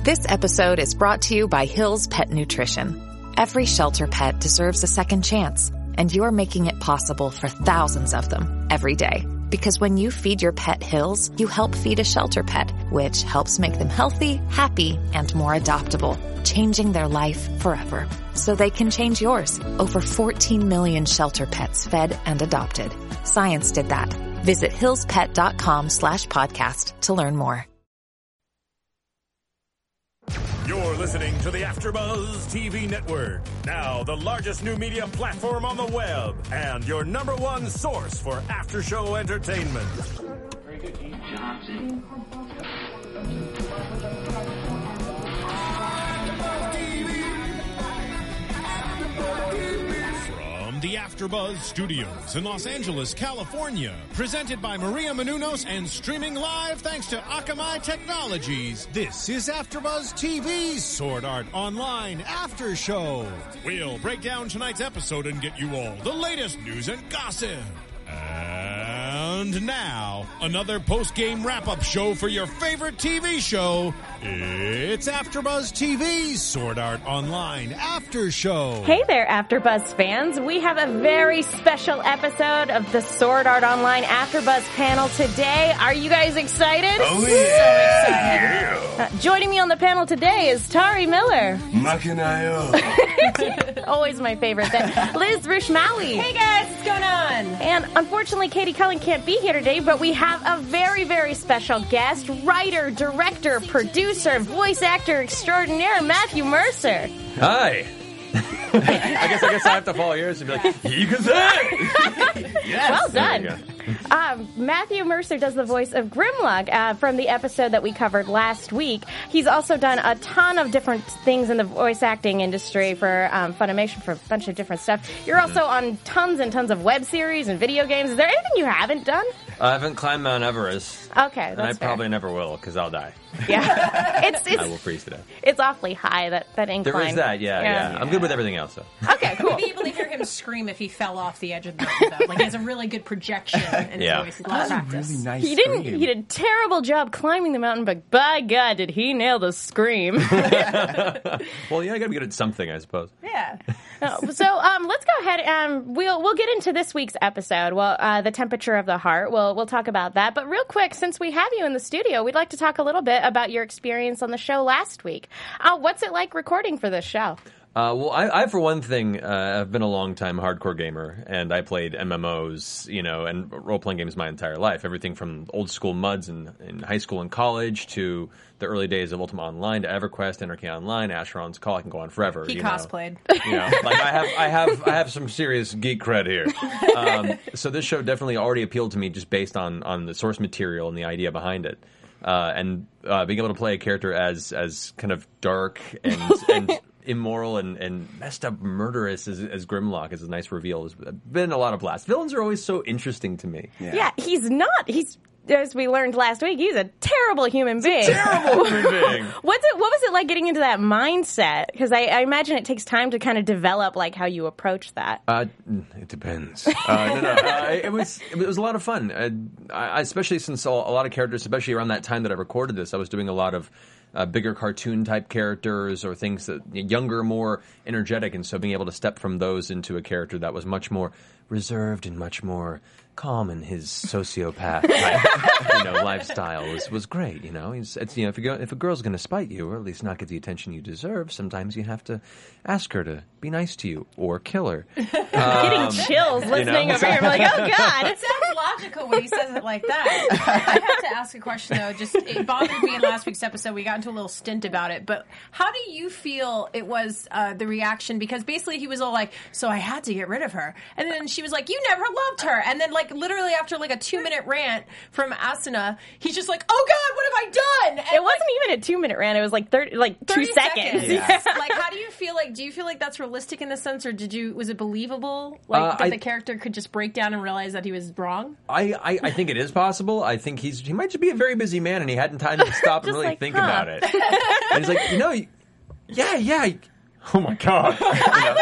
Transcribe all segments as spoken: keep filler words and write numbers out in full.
This episode is brought to you by Hill's Pet Nutrition. Every shelter pet deserves a second chance, and you're making it possible for thousands of them every day. Because when you feed your pet Hill's, you help feed a shelter pet, which helps make them healthy, happy, and more adoptable, changing their life forever. So they can change yours. Over fourteen million shelter pets fed and adopted. Science did that. Visit hillspet.com slash podcast to learn more. You're listening to the AfterBuzz T V Network, now the largest new media platform on the web, and your number one source for after-show entertainment. Very good, Keith Johnson. From the AfterBuzz Studios in Los Angeles, California, presented by Maria Menounos and streaming live thanks to Akamai Technologies. This is AfterBuzz T V's Sword Art Online After Show. We'll break down tonight's episode and get you all the latest news and gossip. And now, another post-game wrap-up show for your favorite T V show. It's AfterBuzz T V's Sword Art Online After Show. Hey there, AfterBuzz fans. We have a very special episode of the Sword Art Online AfterBuzz panel today. Are you guys excited? Oh, yeah. So excited. Yeah. Uh, joining me on the panel today is Tari Miller. Makanayo. Always my favorite. Then Liz Rishmawi. Hey guys, what's going on? And unfortunately, Katie Cullen can't be here today, but we have a very, very special guest, writer, director, producer, voice actor extraordinaire, Matthew Mercer. Hi. I guess I guess I have to follow yours and be like, you can say it. Yes. Well done. Um, Matthew Mercer does the voice of Grimlock uh, from the episode that we covered last week. He's also done a ton of different things in the voice acting industry for um, Funimation, for a bunch of different stuff. You're also on tons and tons of web series and video games. Is there anything you haven't done? I haven't climbed Mount Everest. Okay, that's And I fair. probably never will, because I'll die. Yeah. it's, it's, I will freeze to death. It's awfully high, that, that incline. There is that, yeah, yeah, Yeah. I'm good with everything else, though. Okay, cool. You'd be able to hear him scream if he fell off the edge of the mountain, though. Like, he has a really good projection in his Yeah. voice. He's a lot of practice. Really nice He didn't. scream. He did a terrible job climbing the mountain, but by God, did he nail the scream! Well, yeah, I gotta be good at something, I suppose. Yeah. Uh, so um, let's go ahead. Um, we'll we'll get into this week's episode. Well, uh, the temperature of the heart. We'll we'll talk about that. But real quick, since we have you in the studio, we'd like to talk a little bit about your experience on the show last week. Uh, what's it like recording for this show? Uh, well, I, I, for one thing, uh, I've been a long-time hardcore gamer, and I played M M Os, you know, and role-playing games my entire life. Everything from old-school MUDs in, in high school and college to the early days of Ultima Online to EverQuest, Anarchy Online, Asheron's Call. I can go on forever. He you know. cosplayed. You know, like I have, I have, I have some serious geek cred here. Um, so this show definitely already appealed to me just based on on the source material and the idea behind it, uh, and uh, being able to play a character as as kind of dark and and immoral and, and messed up murderous as, as Grimlock is a nice reveal. It's been a lot of blast. Villains are always so interesting to me. Yeah. Yeah, he's not. He's, as we learned last week, he's a terrible human being. Terrible human being. What's it? What was it like getting into that mindset? Because I, I imagine it takes time to kind of develop like how you approach that. Uh, it depends. Uh, no, no, uh, it was it was a lot of fun. Uh, I, especially since a lot of characters, especially around that time that I recorded this, I was doing a lot of uh, bigger cartoon type characters or things that younger, more energetic, and so being able to step from those into a character that was much more reserved and much more calm in his sociopath type, you know, lifestyle was, was great. You know, it's, it's you know if you go, if a girl's going to spite you or at least not get the attention you deserve, sometimes you have to ask her to be nice to you or kill her. Getting Um, chills listening know? over here. I'm like, oh God. It sounds logical when he says it like that. I have to ask a question, though. Just it bothered me in last week's episode. We got into a little stint about it. But how do you feel it was uh, the reaction? Because basically he was all like, so I had to get rid of her. And then she was like, you never loved her. And then like literally after like a two-minute rant from Asuna, he's just like, oh God, what have I done? And It wasn't even a two minute rant. It was like thirty, like two thirty seconds. Yeah. Like, how do you feel like? Do you feel like that's realistic in the sense, or did you? Was it believable? Like Uh, that I- the character could just break down and realize that he was wrong? I, I, I think it is possible. I think he's he might just be a very busy man and he hadn't time to stop and Just really like, think huh. about it. And he's like, you know, you- yeah, yeah. Oh my God. I was so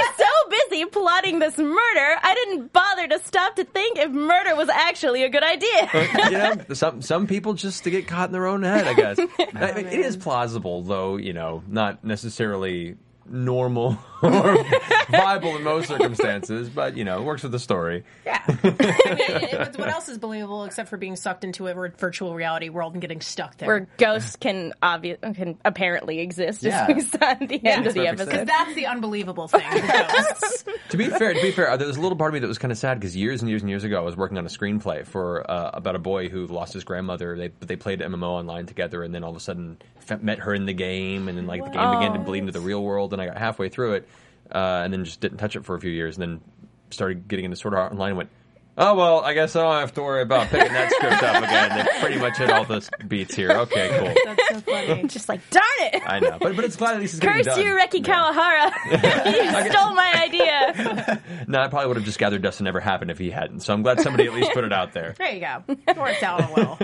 busy plotting this murder, I didn't bother to stop to think if murder was actually a good idea. you know, some some people just to get caught in their own head, I guess. I mean, it is plausible, though. You know, not necessarily normal or viable in most circumstances, but you know, it works with the story. Yeah. I mean, it, it, what else is believable except for being sucked into a virtual reality world and getting stuck there? Where ghosts can obvious can apparently exist, Yeah. as we saw at the Yeah, end of the perfect episode. sense. That's the unbelievable thing. The ghosts. To be fair, to be fair, there was a little part of me that was kind of sad because years and years and years ago, I was working on a screenplay for uh, about a boy who lost his grandmother. They they played M M O online together, and then all of a sudden f- met her in the game, and then like the game began to bleed into the real world. And I got halfway through it, uh, and then just didn't touch it for a few years, and then started getting into Sword Art Online and went, oh, well, I guess I don't have to worry about picking that script up again. They pretty much hit all the beats here. Okay, cool. That's so funny. Just like, darn it! I know. But but it's glad at least it's getting Curse done. you, Reki Kawahara! You stole my idea! No, I probably would have just gathered dust and never happened if he hadn't. So I'm glad somebody at least put it out there. There you go. It worked out well.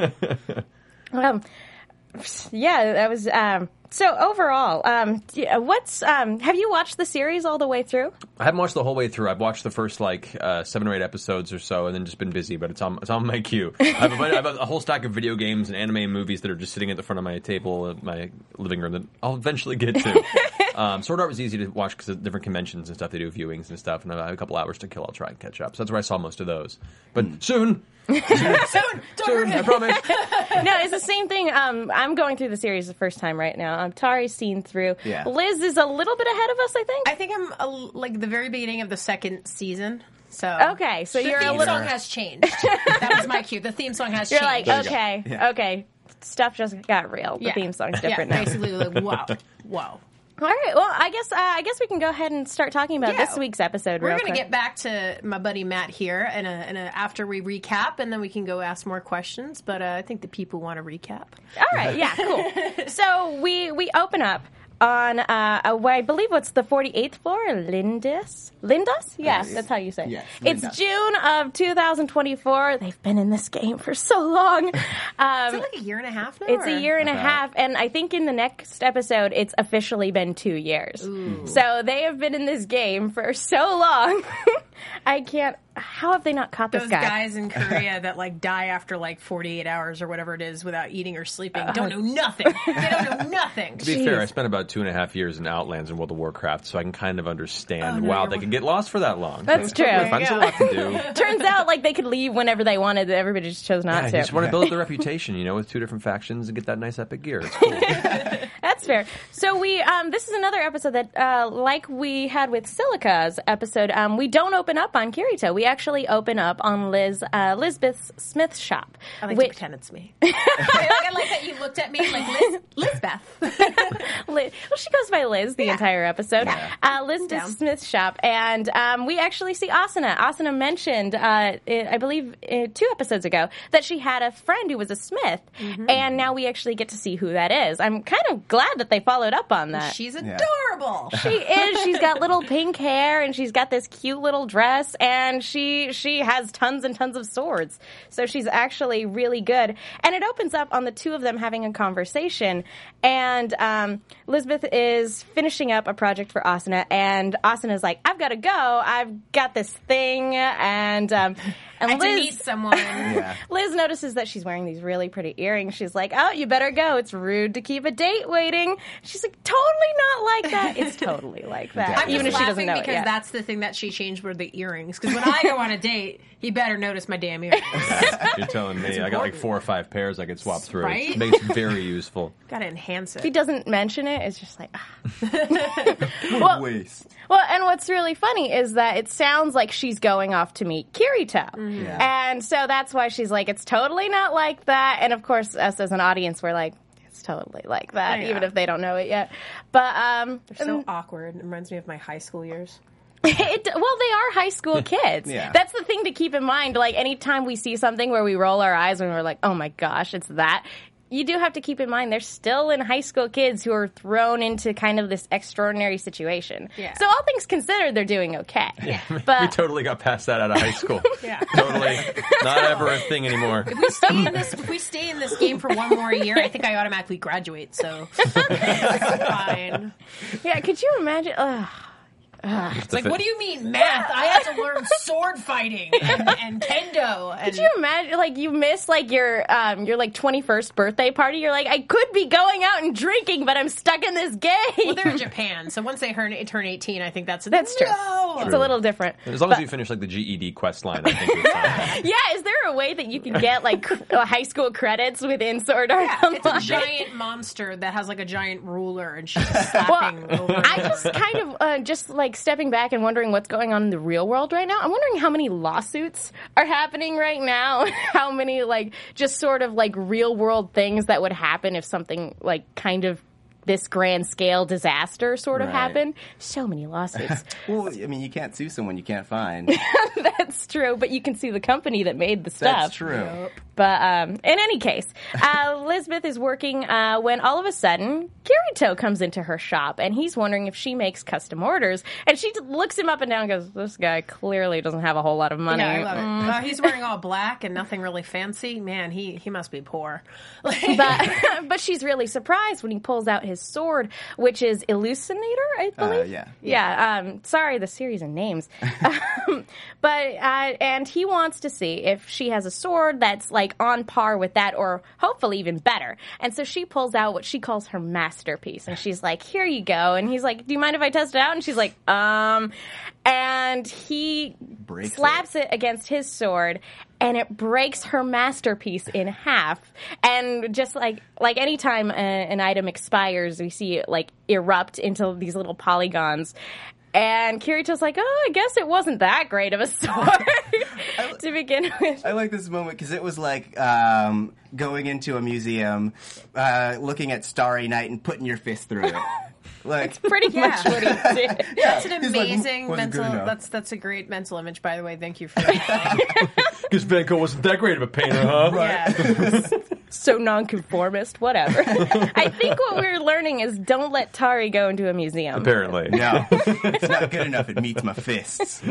Um, yeah, that was... Um, so overall, um, yeah, what's... Um, have you watched the series all the way through? I haven't watched the whole way through. I've watched the first like uh, seven or eight episodes or so, and then just been busy. But it's on it's on my queue. I have, a, bunch- I have a whole stack of video games and anime and movies that are just sitting at the front of my table in my living room that I'll eventually get to. um, Sword Art was easy to watch because of different conventions and stuff. They do viewings and stuff, and I have a couple hours to kill. I'll try and catch up. So that's where I saw most of those. But soon, Soon, soon, I promise. No, it's the same thing. Um, I'm going through the series the first time right now. Um, Tari's seen through. Yeah. Liz is a little bit ahead of us, I think. I think I'm a, like the very beginning of the second season. So Okay, so the you're a theme little- song has changed. That was my cue. The theme song has You're changed. like, you go. okay, Yeah. okay. Stuff just got real. The Yeah. theme song's Yeah, different now. basically, like, whoa, whoa. All right. Well, I guess uh, I guess we can go ahead and start talking about Yeah. this week's episode. We're real going to quick. get back to my buddy Matt here, and and after we recap, and then we can go ask more questions. But uh, I think the people want to recap. All right. Yeah. Cool. So we we open up on uh, a, I believe what's the forty-eighth floor, Lindus. Lindus? Yeah, that's how you say it. Yes, It's Lindus. June of two thousand twenty-four. They've been in this game for so long. Um, Is it like a year and a half now? It's a or- year and a Okay. half, and I think in the next episode, it's officially been two years. So they have been in this game for so long. I can't. How have they not caught this Those guy? guys in Korea that like die after like forty-eight hours or whatever it is without eating or sleeping don't know nothing. They don't know nothing. To be fair, I spent about two and a half years in Outlands and World of Warcraft, so I can kind of understand. wow, they could get lost for that long. That's true. Totally fine. There's a lot to do. Turns out, like they could leave whenever they wanted. Everybody just chose not Yeah, to. you just want to build their reputation, you know, with two different factions and get that nice epic gear. It's cool. That's fair. So we, um, this is another episode that, uh, like we had with Silica's episode, um, we don't open up on Kirito. We actually open up on Liz, uh, Lisbeth Smith's shop. I like which- to pretend it's me. I, like, I like that you looked at me like Liz, Lizbeth. Liz, well, she goes by Liz the entire episode. Uh, Liz Down. Smith's shop, and um, we actually see Asuna. Asuna mentioned, uh, I I believe, uh, two episodes ago, that she had a friend who was a smith, and now we actually get to see who that is. I'm kind of glad that they followed up on that. She's adorable. She is. She's got little pink hair, and she's got this cute little dress, and she she has tons and tons of swords. So she's actually really good. And it opens up on the two of them having a conversation. And um, Lisbeth is finishing up a project for Asuna, and Asuna's like, "I've got to go. I've got this thing." And um, and I had to Liz, meet someone. Yeah. Liz notices that she's wearing these really pretty earrings. She's like, "Oh, you better go. It's rude to keep a date waiting." She's like, "Totally not like that." It's totally like that, I'm even if just she laughing doesn't know it because yet. that's the thing that she changed were the earrings. Because when I go on a date, he better notice my damn earrings. You're telling me. I got like four or five pairs I could swap through. Right? It makes it very useful. Gotta enhance If he it. doesn't mention it, it's just like, ah. well, Waste. well, and what's really funny is that it sounds like she's going off to meet Kirito. Yeah. And so that's why she's like, it's totally not like that. And of course, us as an audience, we're like, it's totally like that, Yeah. even if they don't know it yet. But, um, They're so awkward. It reminds me of my high school years. It, well, they are high school kids. Yeah. That's the thing to keep in mind. Like, anytime we see something where we roll our eyes and we're like, oh my gosh, it's that. You do have to keep in mind they're still in high school kids who are thrown into kind of this extraordinary situation. Yeah. So all things considered, they're doing okay. Yeah. But We totally got past that out of high school. Yeah. Totally. Not ever a thing anymore. If we stay in this, if we stay in this game for one more year, I think I automatically graduate. So it's fine. yeah, could you imagine? Ugh. It's like, what do you mean math? I had to learn sword fighting and, and kendo. And Could you imagine, like, you miss, like, your, um, your, like, twenty-first birthday party? You're like, I could be going out and drinking, but I'm stuck in this game. Well, they're in Japan, so once they turn eighteen, I think that's... That's true. No! It's a little different. As long But- as you finish like the G E D quest line, I think you're fine. Yeah, is there a way that you can get, like, cr- uh, high school credits within Sword Art Online? It's a giant monster that has like a giant ruler and she's slapping Well, over. I just kind of uh, just like stepping back and wondering what's going on in the real world right now. I'm wondering how many lawsuits are happening right now. How many like just sort of like real world things that would happen if something like kind of this grand scale disaster sort of Right. happened. So many lawsuits. Well, I mean, you can't sue someone you can't find. That's true, but you can see the company that made the stuff. That's true. But um, in any case, uh, Elizabeth is working uh, when all of a sudden Kirito comes into her shop and he's wondering if she makes custom orders. And she just looks him up and down and goes, this guy clearly doesn't have a whole lot of money. Yeah, I love it. Mm. Uh, he's wearing all black and nothing really fancy. Man, he, he must be poor. But, but she's really surprised when he pulls out his sword, which is Elucinator, I believe. Uh, yeah. Yeah. Um, sorry, the series and names. um, but uh, and he wants to see if she has a sword that's like on par with that, or hopefully even better. And so she pulls out what she calls her masterpiece, and she's like, "Here you go." And he's like, "Do you mind if I test it out?" And she's like, "Um." And he Breaks slaps it against his sword, and it breaks her masterpiece in half. And just like like anytime a, an item expires, we see it like erupt into these little polygons. And Kirito's like, oh, I guess it wasn't that great of a sword to begin with. I like this moment because it was like um, going into a museum, uh, looking at Starry Night and putting your fist through it. Like Pretty Yeah. much what he did. That's an He's like, amazing "Wasn't good mental. enough." That's that's a great mental image, by the way. Thank you for that. Because Venko wasn't that great of a painter, huh? Yeah. So nonconformist, whatever. I think what we're learning is don't let Tari go into a museum. Apparently. no, it's not good enough. It meets my fists.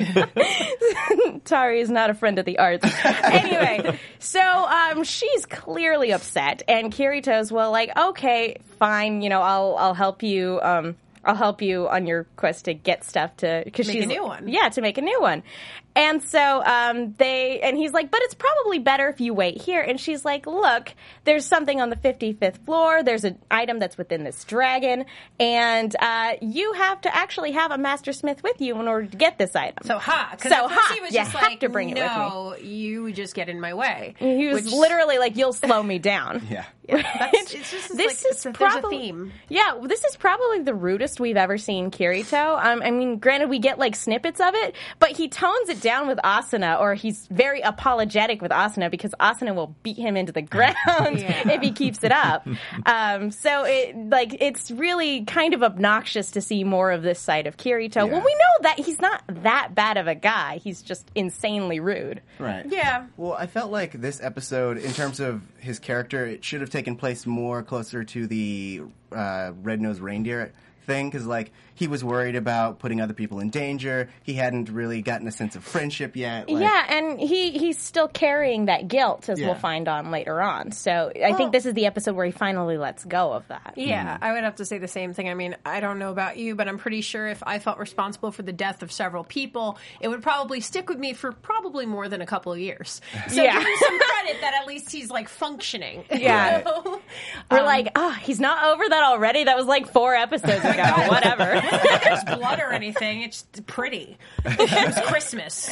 Tari is not a friend of the arts. Anyway, so um, she's clearly upset, and Kirito's well, like, okay, fine, you know, I'll I'll help you. Um, I'll help you on your quest to get stuff to because Make a she's new one. Yeah, to make a new one. And so um, they and he's like, but it's probably better if you wait here. And she's like, look, there's something on the fifty-fifth floor. There's an item that's within this dragon, and uh, you have to actually have a master smith with you in order to get this item. So ha, because So at first ha, he was you just have like, to bring it with no, you just get in my way. He was Which- literally like, "You'll slow me down." Yeah. That's, it's just This like, is it's a, there's probably a theme. Yeah, this is probably the rudest we've ever seen Kirito. Um, I mean, granted, we get like snippets of it, but he tones it down with Asuna, or he's very apologetic with Asuna because Asuna will beat him into the ground Yeah. if he keeps it up. Um, so it like it's really kind of obnoxious to see more of this side of Kirito. Yeah. Well, we know that he's not that bad of a guy. He's just insanely rude. Right. Yeah. Well, I felt like this episode, in terms of his character, it should have taken place more closer to the uh, Red-Nosed Reindeer thing, because like he was worried about putting other people in danger. He hadn't really gotten a sense of friendship yet. Like, Yeah, and he, he's still carrying that guilt, as Yeah. we'll find on later on. So I think this is the episode where he finally lets go of that. Yeah, I would have to say the same thing. I mean, I don't know about you, but I'm pretty sure if I felt responsible for the death of several people, it would probably stick with me for probably more than a couple of years. So Yeah. give him some credit that at least he's like functioning. Yeah. You know? We're Um, like, oh, he's not over that already? That was like four episodes ago. Whatever. there's blood or anything. It's pretty. It was Christmas.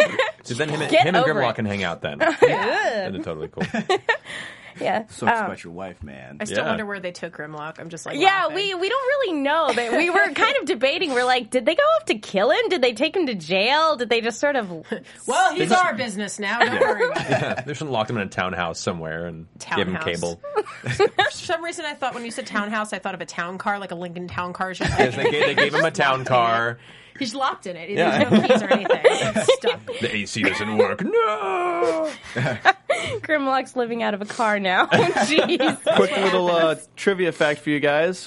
So then him, and- Get him and over Grimlock it. can hang out then. Then it's totally cool. Yeah. So Um, about your wife, man. I still Yeah. wonder where they took Grimlock. I'm just like, yeah, laughing. we, we don't really know. That we were kind of debating. We're like, did they go off to kill him? Did they take him to jail? Did they just sort of... Well, he's our business now. Don't worry about it. Yeah, they should have locked him in a townhouse somewhere and give him Townhouse. cable. For some reason, I thought when you said townhouse, I thought of a town car, like a Lincoln Town Car. Just Yes, like, they, gave, they gave him a town car. he's locked in it. Yeah. There's no keys or anything. It's stuck. The A C doesn't work. No! Grimlock's living out of a car now. Jeez. Quick little uh, trivia fact for you guys.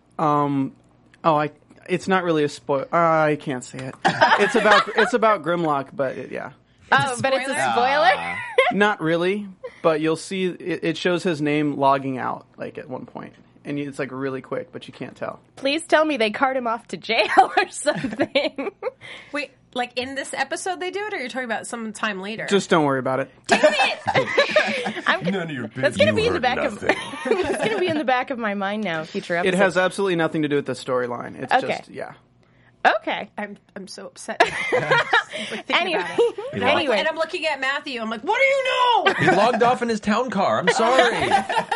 Um, oh, I. It's not really a spoil. Uh, I can't say it. It's about it's about Grimlock, but it, yeah, Oh, but it's a spoiler? spoiler? not really. But you'll see it, it shows his name logging out like at one point, and it's like really quick, but you can't tell. Please tell me they cart him off to jail or something. Wait, like in this episode they do it, or you're talking about some time later? Just don't worry about it. Damn it! I'm, None of your that's business. going to be in the back of that's going to be in the back of my mind now. Future It episodes. has absolutely nothing to do with the storyline. It's Okay. just yeah. Okay. I'm I'm so upset. like, thinking Anyway, about it. And I'm like- anyway, and I'm looking at Matthew. I'm like, what do you know? He logged off in his town car. I'm sorry.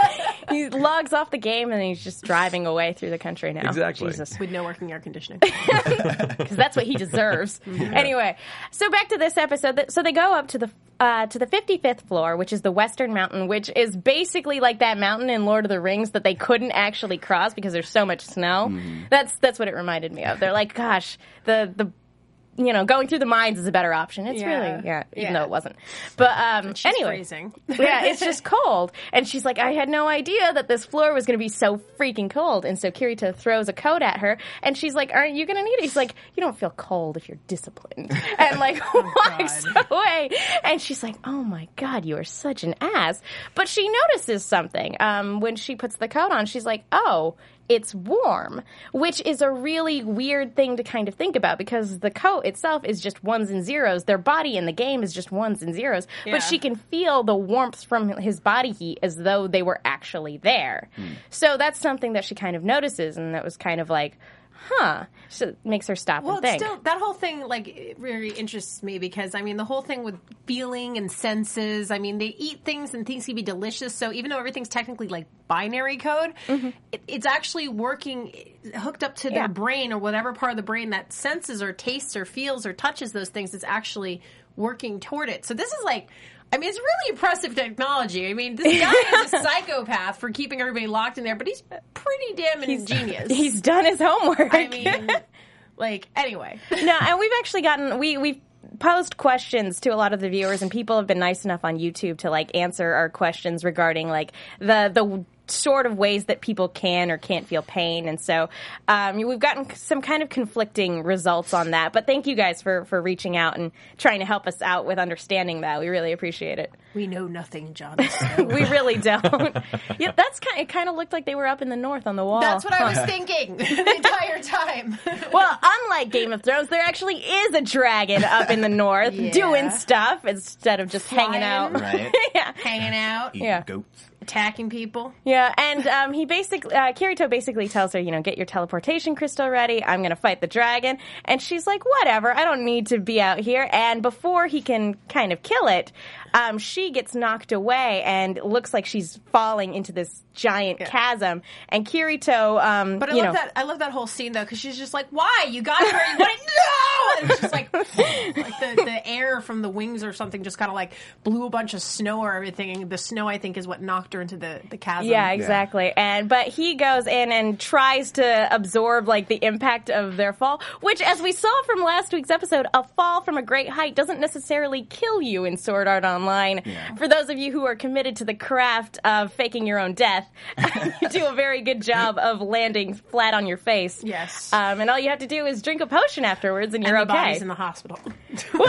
he logs off the game and he's just driving away through the country now. Exactly. Jesus. With no working air conditioning. Because that's what he deserves. Anyway, so back to this episode. So they go up to the uh, to the fifty-fifth floor, which is the Western Mountain, which is basically like that mountain in Lord of the Rings that they couldn't actually cross because there's so much snow. Mm. That's that's what it reminded me of. They're like, gosh, the the. You know, going through the mines is a better option. It's Yeah. really, yeah, even Yeah. though it wasn't. But um, She's anyway, freezing. yeah, it's just cold. And she's like, I had no idea that this floor was going to be so freaking cold. And so Kirito throws a coat at her, and she's like, aren't you going to need it? He's like, you don't feel cold if you're disciplined. And like walks away. And she's like, oh my God, you are such an ass. But she notices something um, when she puts the coat on. She's like, oh, it's warm, which is a really weird thing to kind of think about because the coat itself is just ones and zeros. Their body in the game is just ones and zeros, Yeah. but she can feel the warmth from his body heat as though they were actually there. So that's something that she kind of notices, and that was kind of like, huh. So it makes her stop Well, and it's think. still that whole thing like it really interests me because I mean the whole thing with feeling and senses. I mean they eat things and things can be delicious. So even though everything's technically like binary code, it, it's actually working hooked up to Yeah. their brain or whatever part of the brain that senses or tastes or feels or touches those things. It's actually working toward it. So this is like. I mean, it's really impressive technology. I mean, this guy is a psychopath for keeping everybody locked in there, but he's pretty damn ingenious. He's done his homework. I mean, like, anyway. No, and we've actually gotten we we've posed questions to a lot of the viewers, and people have been nice enough on YouTube to like answer our questions regarding like the the sort of ways that people can or can't feel pain. And so um, we've gotten some kind of conflicting results on that. But thank you guys for, for reaching out and trying to help us out with understanding that. We really appreciate it. We know nothing, John. We really don't. Yeah, that's kind. It kind of looked like they were up in the north on the wall. That's what I was thinking the entire time. Well, unlike Game of Thrones, there actually is a dragon up in the north Yeah. doing stuff instead of just hanging Flying. out. Right. yeah. Hanging out, Eating Yeah. goats. attacking people. Yeah, and um, he basically, uh, Kirito basically tells her, you know, get your teleportation crystal ready. I'm going to fight the dragon. And she's like, whatever, I don't need to be out here. And before he can kind of kill it, um, she gets knocked away and looks like she's falling into this giant Yeah. chasm. And Kirito, um, But I you love know, that. I love that whole scene though, because she's just like, "Why you got where you wanted? No!" And it's just like, like the the air from the wings or something just kind of like blew a bunch of snow or everything. And the snow, I think, is what knocked her into the the chasm. Yeah, exactly. And but he goes in and tries to absorb like the impact of their fall, which, as we saw from last week's episode, a fall from a great height doesn't necessarily kill you in Sword Art Online. Yeah. For those of you who are committed to the craft of faking your own death, you do a very good job of landing flat on your face. Yes. Um, and all you have to do is drink a potion afterwards, and you're And the okay. body's in the hospital. Well,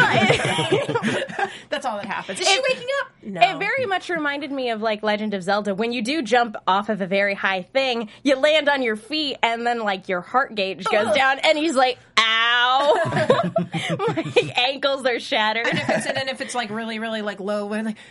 it- That's all that happens. Is she It- waking up? No. It very much reminded me of like Legend of Zelda. When you do jump off of a very high thing, you land on your feet and then like your heart gauge goes Ugh. down and he's like, ow. My ankles are shattered. And if it's and then if it's like really really like low, we're like.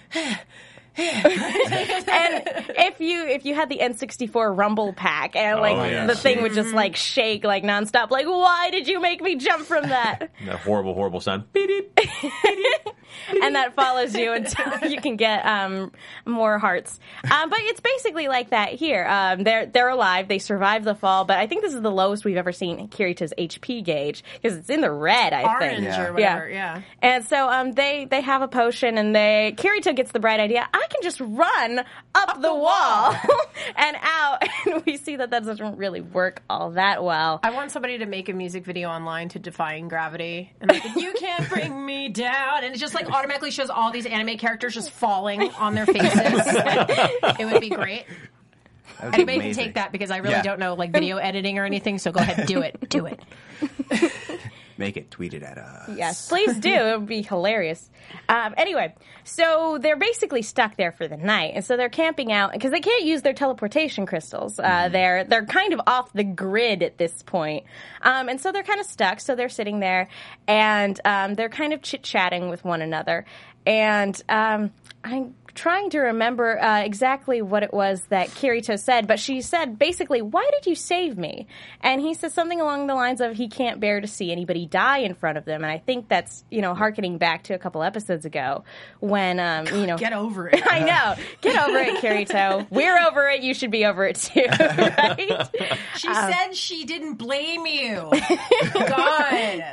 And if you if you had the N sixty-four Rumble Pack and like Oh, yeah. the thing would just like shake like nonstop, like why did you make me jump from that? That horrible, horrible sound. Beep, beep. And that follows you until you can get um, more hearts. Um, but it's basically like that here. Um, they're they're alive. They survive the fall. But I think this is the lowest we've ever seen Kirito's H P gauge because it's in the red. I Orange think. Yeah. or whatever. Yeah. And so um, they they have a potion, and they Kirito gets the bright idea. I can just run up, the, the wall, wall. and out. And we see that that doesn't really work all that well. I want somebody to make a music video online to Defying Gravity. And like, you can't bring me down. And it just like automatically shows all these anime characters just falling on their faces. It would be great. That would be Anybody can amazing. take that because I really Yeah. don't know like video editing or anything. So go ahead, do it. Do it. Make it. Tweet it at us. Yes, please do. It would be hilarious. Um, anyway, so they're basically stuck there for the night, and so they're camping out because they can't use their teleportation crystals. Uh, mm-hmm. They're they're kind of off the grid at this point, um, and so they're kind of stuck. So they're sitting there, and um, they're kind of chit chatting with one another, and um, I'm trying to remember uh, exactly what it was that Kirito said, but she said basically, "Why did you save me?" And he says something along the lines of he can't bear to see anybody die in front of them. And I think that's, you know, hearkening back to a couple episodes ago when, um, you know, get over it. I know, get over it, Kirito. We're over it. You should be over it too, right? She um, said she didn't blame you. God.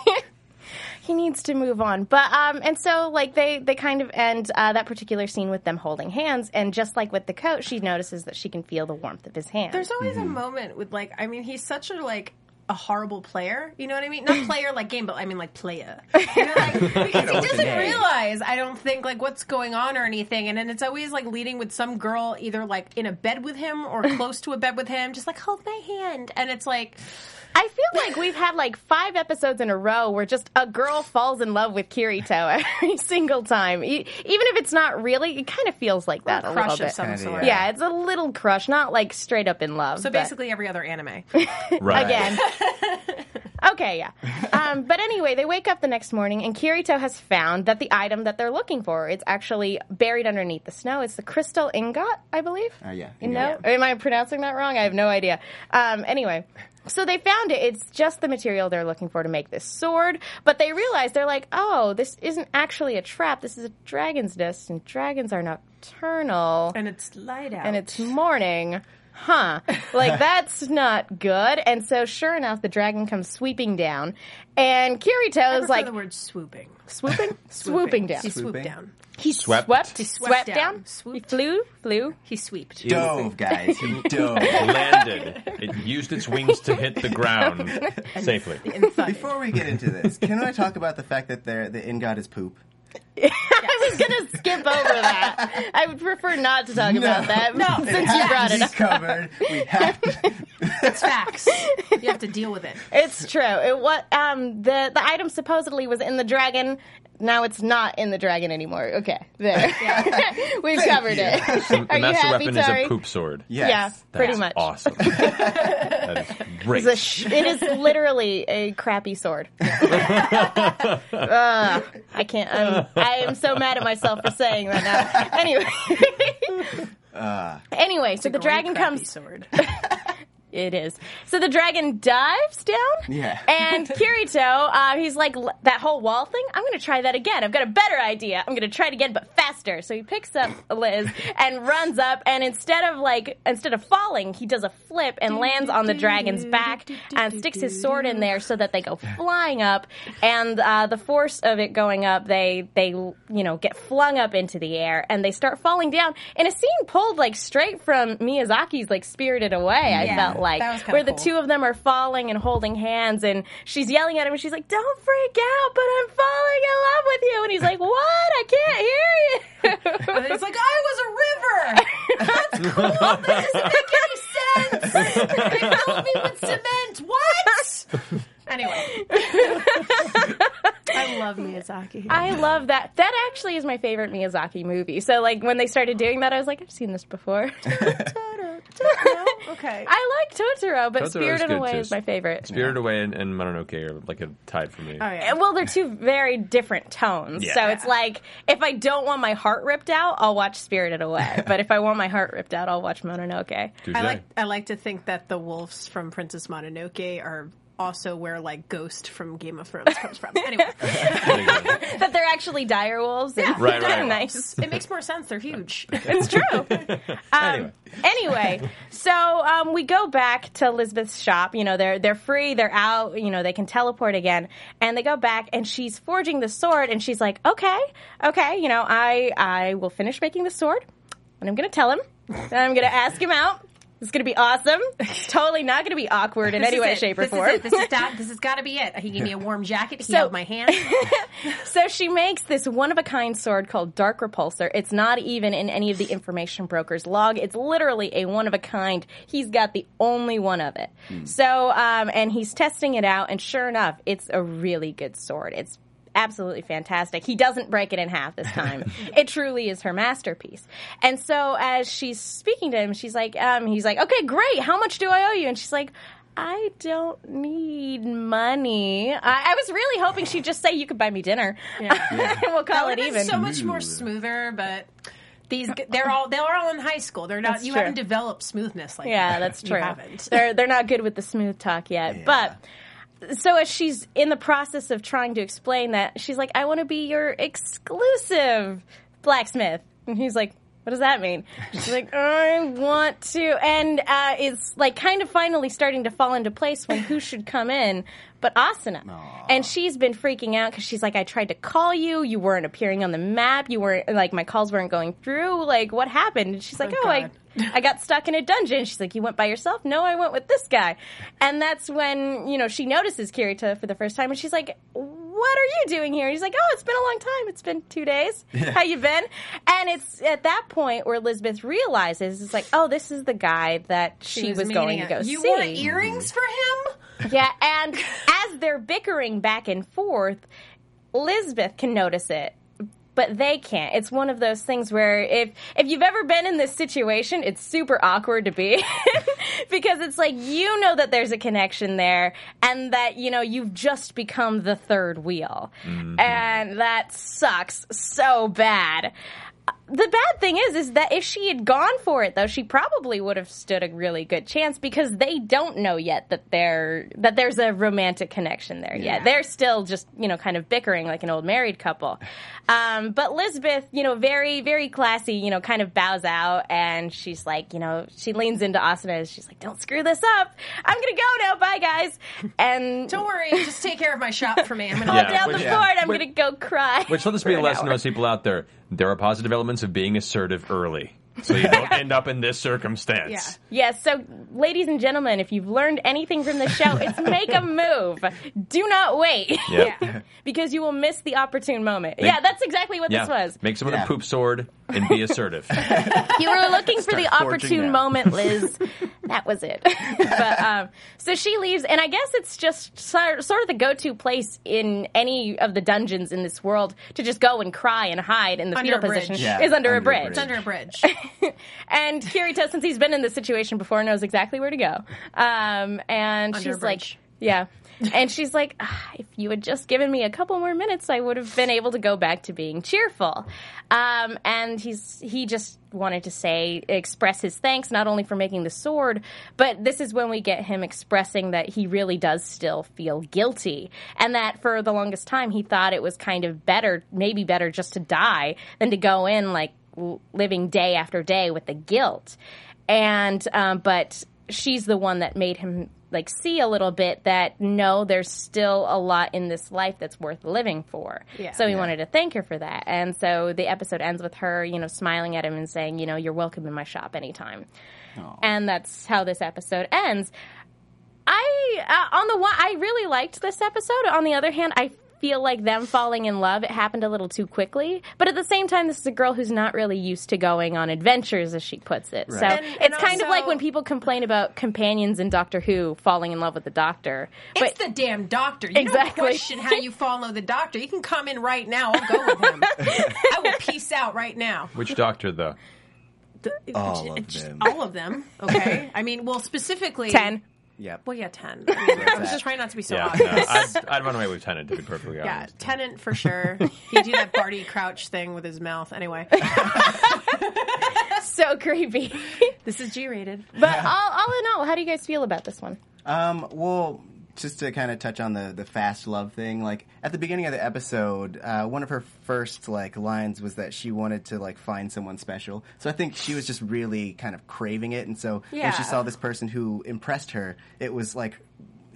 He needs to move on. But, um, and so, like, they, they kind of end uh, that particular scene with them holding hands, and just like with the coat, she notices that she can feel the warmth of his hand. There's always mm-hmm. a moment with, like, I mean, he's such a, like, a horrible player, you know what I mean? Not player like game, but I mean, like, player. You know, like, because he doesn't realize, I don't think, like, what's going on or anything, and then it's always, like, leading with some girl either, like, in a bed with him or close to a bed with him, just like, hold my hand, and it's like... I feel like we've had like five episodes in a row where just a girl falls in love with Kirito every single time. E- even if it's not really, it kind of feels like that a, a little crush bit. of some Kinda, sort. yeah. Yeah, it's a little crush, not like straight up in love. So but- basically every other anime. Right. Again. Okay, yeah. Um, but anyway, they wake up the next morning, and Kirito has found that the item that they're looking for is actually buried underneath the snow. It's the crystal ingot, I believe. Uh, yeah. You know? Am I pronouncing that wrong? I have no idea. Um, anyway, so they found it. It's just the material they're looking for to make this sword. But they realize, they're like, oh, this isn't actually a trap. This is a dragon's nest, and dragons are nocturnal. And it's light out. And it's morning. Huh. Like, that's not good. And so, sure enough, the dragon comes sweeping down. And Kirito is like... the word swooping. Swooping? Swooping down. He swooped Swooping. down. He Swept. swept. He Swept, swept down. down. He Swooped. flew. Flew. He sweeped. Dove, guys. He dove. Landed. It used its wings to hit the ground safely. Before we get into this, can I talk about the fact that they're- the ingot is poop? I was going to skip over that. I would prefer not to talk about that No. since you brought it up. Covered. We have to. It's facts. You have to deal with it. It's true. It what um the the item supposedly was in the dragon. Now it's not in the dragon anymore. Okay, there. We've covered you. it. The Are you master happy, weapon Tari? is a poop sword. Yes. Yeah, pretty That's much. Awesome. That is great. It's a sh- it is literally a crappy sword. uh, I can't. I'm, I am so mad at myself for saying that now. Anyway. Uh, anyway, so the Great dragon crappy comes. sword. It is. So the dragon dives down. Yeah. And Kirito, uh, he's like, "L- that whole wall thing, I'm going to try that again. I've got a better idea. I'm going to try it again, but faster. So he picks up Liz and runs up, and instead of like, instead of falling, he does a flip and lands on the dragon's back and sticks his sword in there so that they go flying up. And uh, the force of it going up, they, they, you know, get flung up into the air, and they start falling down in a scene pulled like straight from Miyazaki's like Spirited Away, I Yeah. felt like, That was kinda where the cool. two of them are falling and holding hands, and she's yelling at him, and she's like, "Don't freak out, but I'm falling in love with you." And he's like, "What? I can't hear you." And it's like, I was a river. That's cool. That doesn't make any sense. They filled me with cement. What? Anyway. I love Miyazaki. I love that. That actually is my favorite Miyazaki movie. So, like, when they started doing that, I was like, I've seen this before. No? Okay. I like Totoro, but Totoro's Spirited good, Away too. is my favorite. Spirited Away and, and Mononoke are like a tied for me. Oh, yeah. Well, they're two very different tones. Yeah. So it's like, if I don't want my heart ripped out, I'll watch Spirited Away. But if I want my heart ripped out, I'll watch Mononoke. Touche. I like I like to think that the wolves from Princess Mononoke are also where like Ghost from Game of Thrones comes from. Anyway, That they're actually dire wolves. Yeah, Right, right. Nice. it makes more sense. They're huge. It's true. Um, Anyway. anyway, so um, we go back to Elizabeth's shop. You know, they're they're free. They're out. You know, they can teleport again. And they go back, and she's forging the sword. And she's like, "Okay, okay. You know, I I will finish making the sword, and I'm going to tell him. And I'm going to ask him out. It's going to be awesome. Totally not going to be awkward in This any is way, it. shape, or this form. Is it. This is that. This has got to be it. He gave me a warm jacket. He So- held my hand. So she makes this one-of-a-kind sword called Dark Repulsor. It's not even in any of the information broker's log. It's literally a one-of-a-kind. He's got the only one of it. So, um, and he's testing it out, and sure enough, it's a really good sword. It's absolutely fantastic. He doesn't break it in half this time. It truly is her masterpiece. And so as she's speaking to him, she's like, um, he's like, okay, great. How much do I owe you? And she's like, I don't need money. I, I was really hoping she'd just say, you could buy me dinner. Yeah. And we'll call That it would've been even. so much more smoother, but these they're all they're all in high school. They're not. That's you true. haven't developed smoothness like Yeah, that. that's You true. haven't. They're they're not good with the smooth talk yet. Yeah. But so as she's in the process of trying to explain that, she's like, I want to be your exclusive blacksmith. And he's like, what does that mean? She's like, I want to. And uh, it's like kind of finally starting to fall into place when who should come in but Asuna. And she's been freaking out because she's like, I tried to call you. You weren't appearing on the map. You weren't, like, my calls weren't going through. Like, what happened? And she's like, Oh, oh, I, God. I got stuck in a dungeon. She's like, you went by yourself? No, I went with this guy. And that's when, you know, she notices Kirita for the first time. And she's like, what are you doing here? And he's like, oh, it's been a long time. It's been two days. How you been? And it's at that point where Elizabeth realizes, it's like, oh, this is the guy that she, was, going to meaning go it. You see. want earrings for him? Yeah, and as they're bickering back and forth, Lisbeth can notice it, but they can't. It's one of those things where if if you've ever been in this situation, it's super awkward to be in because it's like you know that there's a connection there and that, you know, you've just become the third wheel. Mm-hmm. And that sucks so bad. The bad thing is, is that if she had gone for it, though, she probably would have stood a really good chance because they don't know yet that they're that there's a romantic connection there yet. They're still just, you know, kind of bickering like an old married couple. Um, but Lisbeth, you know, very, very classy, you know, kind of bows out and she's like, you know, she leans into Asuna and she's like, don't screw this up. I'm going to go now. Bye, guys. And Don't worry, just take care of my shop for me. I'm gonna all Yeah, down which- the yeah. board. I'm Which- going to go cry. Which let this be for a an lesson to hour. those people out there. There are positive elements of being assertive early, so you don't end up in this circumstance. Yeah. Yes, so ladies and gentlemen, if you've learned anything from the show, it's make a move. Do not wait. Yep. Yeah. Because you will miss the opportune moment. yeah, that's exactly what Yeah. this was. Make someone Yeah. a poop sword and be assertive. You were looking for the Start forging opportune now. moment, Liz. That was it. But um, so she leaves, and I guess it's just sor- sort of the go-to place in any of the dungeons in this world to just go and cry and hide in the Under fetal a bridge. position Yeah, is under, under a a bridge. bridge. It's under a bridge. And Kirita, since he's been in this situation before, knows exactly where to go. Um, and Under a she's like, bridge. yeah. And she's like, ah, if you had just given me a couple more minutes, I would have been able to go back to being cheerful. Um, and he's he just wanted to say, express his thanks, not only for making the sword, but this is when we get him expressing that he really does still feel guilty. And that for the longest time, he thought it was kind of better, maybe better just to die than to go in like l- living day after day with the guilt. And, um, but she's the one that made him like see a little bit that no, there's still a lot in this life that's worth living for. Yeah. So he wanted to thank her for that. And so the episode ends with her, you know, smiling at him and saying, you know, you're welcome in my shop anytime. And that's how this episode ends. I, uh, on the one, I really liked this episode. On the other hand, I feel like them falling in love, it happened a little too quickly. But at the same time, this is a girl who's not really used to going on adventures, as she puts it. So And- it's and kind of also- like when people complain about companions in Doctor Who falling in love with the Doctor. It's But the damn doctor. You Exactly. don't question how you follow the doctor. You can come in right now. I'll go with him. I will peace out right now. Which doctor, though? All of Just them. all of them. Okay. I mean, well, specifically ten. Yep. Well, yeah, ten. I, mean, I was just trying not to be so Yeah, no, obvious. I'd, I'd run away with Tennant, to be perfectly Yeah, honest. Tennant for sure. He'd do that Barty Crouch thing with his mouth. Anyway, So creepy. this is G-rated. But all, all in all, how do you guys feel about this one? Um, well, just to kind of touch on the, the fast love thing, like at the beginning of the episode, uh, one of her first like lines was that she wanted to like find someone special. So I think she was just really kind of craving it, and so Yeah. when she saw this person who impressed her, it was like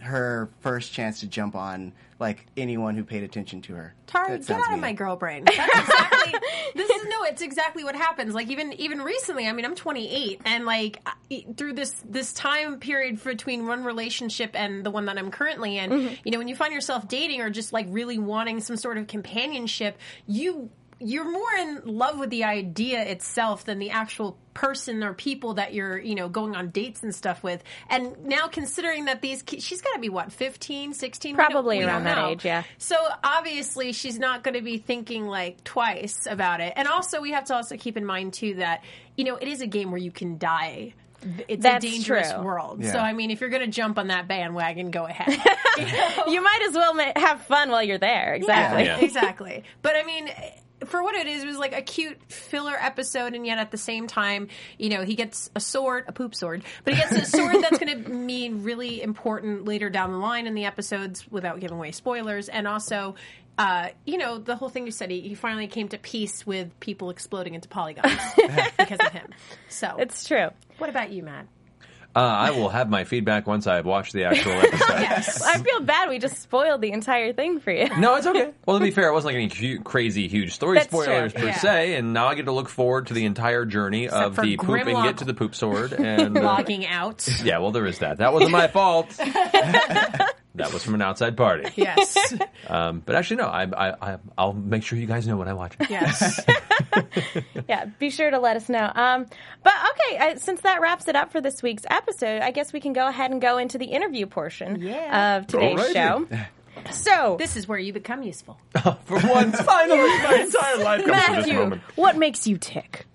her first chance to jump on like anyone who paid attention to her. Tara, That get sounds out of mean. my girl brain. That's exactly. This is no. It's exactly what happens. Like even even recently. I mean, I'm twenty-eight, and like I- through this this time period between one relationship and the one that I'm currently in, Mm-hmm. you know, when you find yourself dating or just like really wanting some sort of companionship, you. You're more in love with the idea itself than the actual person or people that you're, you know, going on dates and stuff with. And now considering that these kids, she's got to be what, fifteen, sixteen? We don't- Probably we don't around that know. age, yeah. So obviously she's not going to be thinking like twice about it. And also we have to also keep in mind too that, you know, it is a game where you can die. It's That's a dangerous true. world. Yeah. So I mean, if you're going to jump on that bandwagon, go ahead. You know? You might as well ma- have fun while you're there. Exactly. Yeah. Exactly. But I mean, for what it is, it was like a cute filler episode, and yet at the same time, you know, he gets a sword, a poop sword, but he gets a sword that's going to mean really important later down the line in the episodes without giving away spoilers. And also, uh, you know, the whole thing you said, he, he finally came to peace with people exploding into polygons because of him. So, It's true. what about you, Matt? Uh, I will have my feedback once I have watched the actual episode. Yes. I feel bad we just spoiled the entire thing for you. No, it's okay. Well, to be fair, it wasn't like any hu- crazy, huge story That's spoilers true. per Yeah. se, and now I get to look forward to the entire journey of for the pooping Grimlock it to the poop sword. And uh, Logging out. yeah, well, there is that. That wasn't my fault. That was from an outside party. Yes. Um, but actually, no, I, I, I, I'll make sure you guys know when I watch it. Yes. Yeah, be sure to let us know. Um, but okay, uh, since that wraps it up for this week's episode, I guess we can go ahead and go into the interview portion Yeah. of today's Alrighty. show. So, This is where you become useful. For once, finally, my entire life comes to this Matthew, moment. what makes you tick?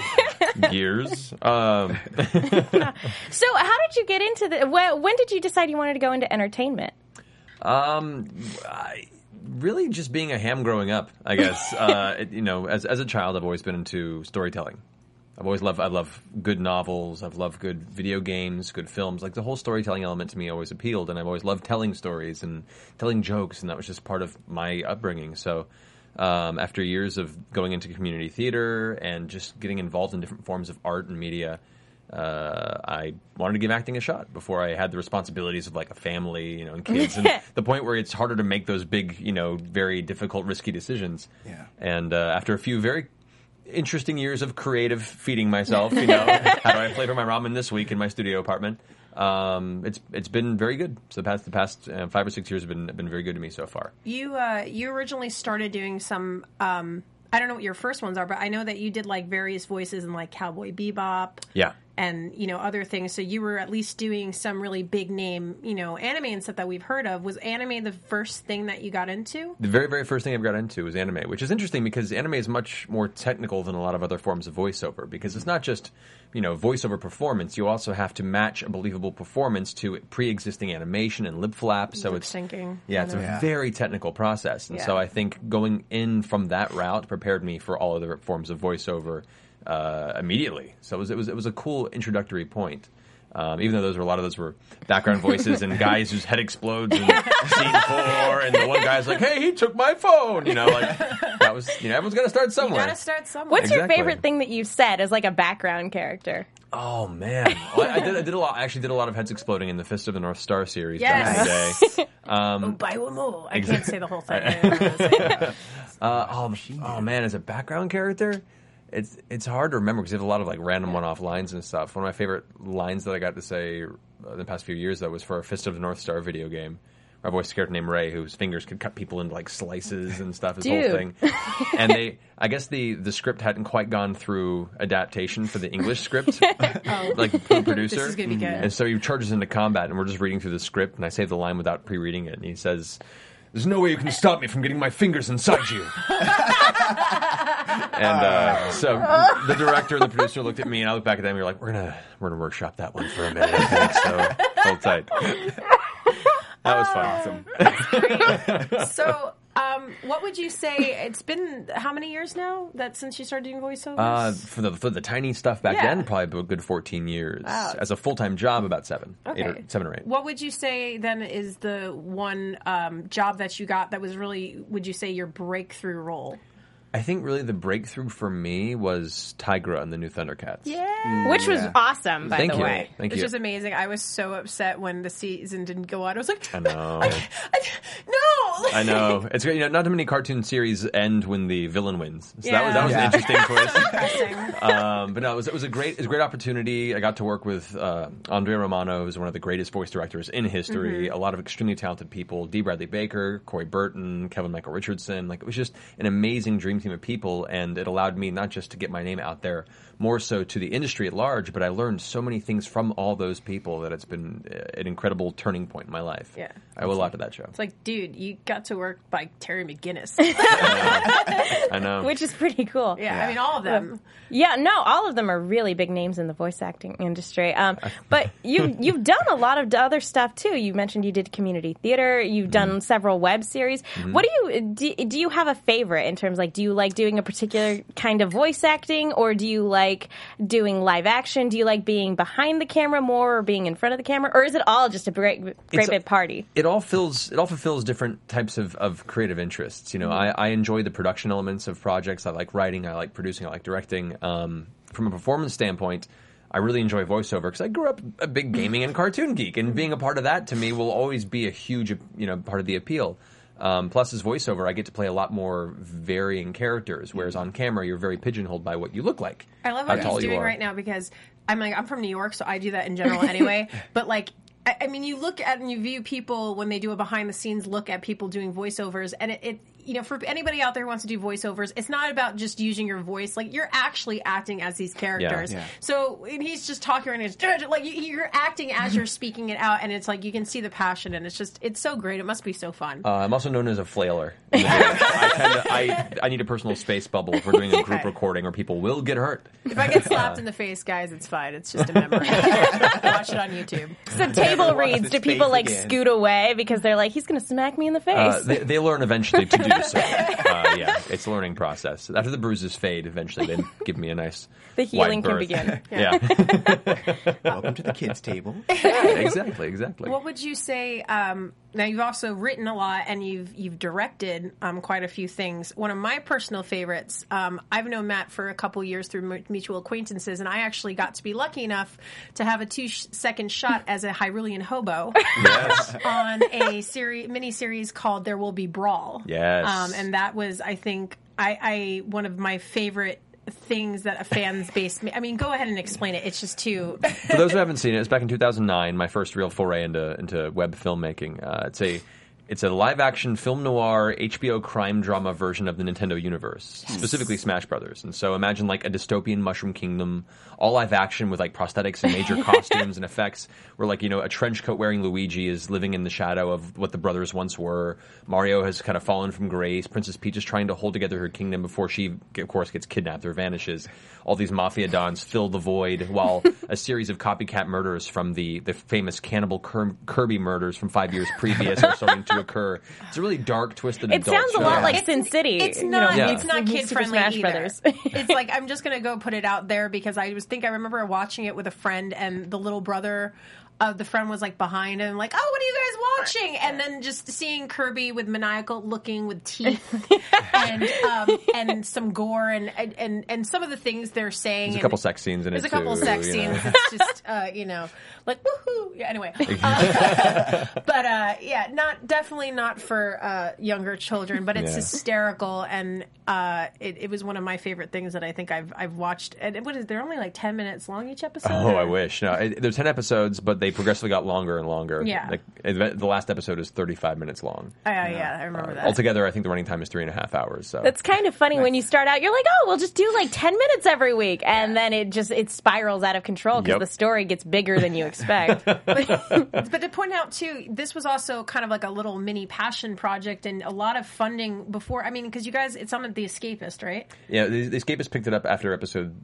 Years. Um, So, how did you get into the? When, when did you decide you wanted to go into entertainment? Um, I, really just being a ham growing up, I guess. uh, it, you know, as as a child, I've always been into storytelling. I've always loved, I love good novels. I've loved good video games, good films. Like the whole storytelling element to me always appealed, and I've always loved telling stories and telling jokes, and that was just part of my upbringing. So, um, after years of going into community theater and just getting involved in different forms of art and media, uh, I wanted to give acting a shot before I had the responsibilities of like a family, you know, and kids, and the point where it's harder to make those big, you know, very difficult, risky decisions. Yeah. And uh, after a few very interesting years of creative feeding myself, you know, how do I flavor my ramen this week in my studio apartment? Um, it's it's been very good. So the past the past uh, five or six years have been have been very good to me so far. You uh, you originally started doing some. Um, I don't know what your first ones are, but I know that you did like various voices in like Cowboy Bebop. Yeah. And, you know, other things. So you were at least doing some really big name, you know, anime and stuff that we've heard of. Was anime the first thing that you got into? The very, very first thing I've got into was anime, which is interesting because anime is much more technical than a lot of other forms of voiceover because it's not just, you know, voiceover performance. You also have to match a believable performance to pre-existing animation and lip flap. So Lip it's syncing. yeah, it's a Yeah. very technical process. And Yeah. so I think going in from that route prepared me for all other forms of voiceover uh, immediately. So it was, it was it was a cool introductory point. Um, even though those were a lot of those were background voices and guys whose head explodes in scene four, and the one guy's like, "Hey, he took my phone," you know, like that was you know everyone's got to start You somewhere. got to start somewhere. What's your Exactly. favorite thing that you said as like a background character? Oh man, well, I, I did I did a lot. I actually did a lot of heads exploding in the Fist of the North Star series Yes. back in the day. Um, Buy one more. I Exactly. can't say the whole thing. I don't know how to say it. Uh, oh, oh man, as a background character, it's it's hard to remember because you have a lot of like random one-off lines and stuff. One of my favorite lines that I got to say uh, in the past few years though was for a Fist of the North Star video game. I voiced a character named Ray whose fingers could cut people into like slices and stuff. His Dude. whole thing, and they, I guess the the script hadn't quite gone through adaptation for the English script, like the producer. This is gonna be good. And so he charges into combat, and we're just reading through the script, and I say the line without pre-reading it, and he says, "There's no way you can stop me from getting my fingers inside you." And uh, so the director and the producer looked at me, and I looked back at them. And we were like, "We're gonna we're gonna workshop that one for a minute." I think, so hold tight. That was fun. Awesome. So, um, what would you say? It's been how many years now that since you started doing voiceovers? Uh, for the for the tiny stuff back Yeah. then, probably a good fourteen years. Wow. As a full time job, about seven, eight or Okay. seven or eight. What would you say then is the one um, job that you got that was really, would you say, your breakthrough role? I think really the breakthrough for me was Tigra and the new Thundercats. Yeah. Which was Yeah. awesome, by Thank the you. way. Thank It's you. just amazing. I was so upset when the season didn't go on. I was like, I know. I, I, no. I know. It's great. You know, not too many cartoon series end when the villain wins. So that was that was Yeah. an interesting twist. Depressing. Um, but no, it was it was a great it was a great opportunity. I got to work with uh, Andrea Romano, who's one of the greatest voice directors in history. Mm-hmm. A lot of extremely talented people: D. Bradley Baker, Corey Burton, Kevin Michael Richardson. Like it was just an amazing dream team of people, and it allowed me not just to get my name out there, more so to the industry at large, but I learned so many things from all those people that it's been uh, an incredible turning point in my life. Yeah. I owe a lot to that show. It's like, dude, you got to work by Terry McGinnis. I know. Which is pretty cool. Yeah, I mean, all of them. Yeah, no, all of them are really big names in the voice acting industry. Um, but you you've done a lot of d- other stuff too. You mentioned you did community theater. You've done Mm-hmm. several web series. What do you do, do? You have a favorite in terms like do you like doing a particular kind of voice acting, or do you like doing live action? Do you like being behind the camera more, or being in front of the camera, or is it all just a great great It's a- big party? It all fills. It all fulfills different types of, of creative interests. You know, I, I enjoy the production elements of projects. I like writing. I like producing. I like directing. Um, from a performance standpoint, I really enjoy voiceover because I grew up a big gaming and cartoon geek, and being a part of that to me will always be a huge, you know, part of the appeal. Um, plus, as voiceover, I get to play a lot more varying characters, whereas on camera, you're very pigeonholed by what you look like. I love how what tall he's you doing are. right now because I'm like I'm from New York, so I do that in general anyway. But like, I, I mean, you look at and you view people when they do a behind the scenes look at people doing voiceovers, and it, it you know, for anybody out there who wants to do voiceovers, it's not about just using your voice. Like you're actually acting as these characters. Yeah. So and he's just talking and it's like you- you're acting as you're speaking it out, and it's like you can see the passion, and it's just it's so great. It must be so fun. Uh, I'm also known as a flailer. in the game. I, tend to, I, I need a personal space bubble if we're doing a group Okay. recording, or people will get hurt. If I get slapped in the face, guys, it's fine. It's just a memory. Watch it on YouTube. The table watch reads. the Do people space like again. scoot away because they're like, he's going to smack me in the face? Uh, they, they learn eventually to do so. Uh, yeah, it's a learning process. After the bruises fade, eventually they give me a nice The healing wide can berth. begin. Yeah, Welcome to the kids' table. exactly, exactly. What would you say? Um, now you've also written a lot and you've you've directed um, quite a few things. One of my personal favorites. Um, I've known Matt for a couple years through mu- mutual acquaintances, and I actually got to be lucky enough to have a two sh- second shot as a Hyrulean hobo Yes. on a series mini series called There Will Be Brawl. Yes. um, and that was I think I, I one of my favorite things that a fan's base. I mean, go ahead and explain it. It's just too. For those who haven't seen it, it was back in two thousand nine, my first real foray into into web filmmaking. Uh, it's a it's a live action film noir H B O crime drama version of the Nintendo universe, specifically Smash Brothers. And so imagine like a dystopian Mushroom Kingdom, all live action with like prosthetics and major costumes and effects, where like, you know, a trench coat wearing Luigi is living in the shadow of what the brothers once were. Mario has kind of fallen from grace. Princess Peach is trying to hold together her kingdom before she, of course, gets kidnapped or vanishes. All these mafia dons fill the void, while a series of copycat murders from the, the famous Cannibal Kir- Kirby murders from five years previous are starting to occur. It's a really dark, twisted It adult sounds a show. lot like It's- Sin City. It's you not. know, Yeah. It's not Super kid friendly Smash either. Brothers. It's like I'm just gonna go put it out there because I was think I remember watching it with a friend and the little brother of the friend was like behind him, like, "Oh, what are you guys watching?" And then just seeing Kirby with maniacal looking with teeth and um, and some gore and, and and some of the things they're saying. There's a and- couple sex scenes in There's it a couple too, sex you know. scenes. It's just uh, you know, like woohoo. Yeah. Anyway, uh, but uh, yeah, not definitely not for uh, younger children, but it's Yeah. hysterical and uh, it, it was one of my favorite things that I think I've I've watched. And what is they're only like ten minutes long each episode? Oh, or- I wish. No, it, there's ten episodes, but they progressively got longer and longer. Yeah. Like, it- the last episode is thirty-five minutes long. Oh, yeah, yeah, I remember that. Altogether, I think the running time is three and a half hours. So It's kind of funny when you start out. You're like, oh, we'll just do like ten minutes every week, and then it just it spirals out of control because Yep. the story gets bigger than you expect. but, but to point out too, this was also kind of like a little mini passion project and a lot of funding before. I mean, because you guys, it's on The Escapist, right? yeah, the, the Escapist picked it up after episode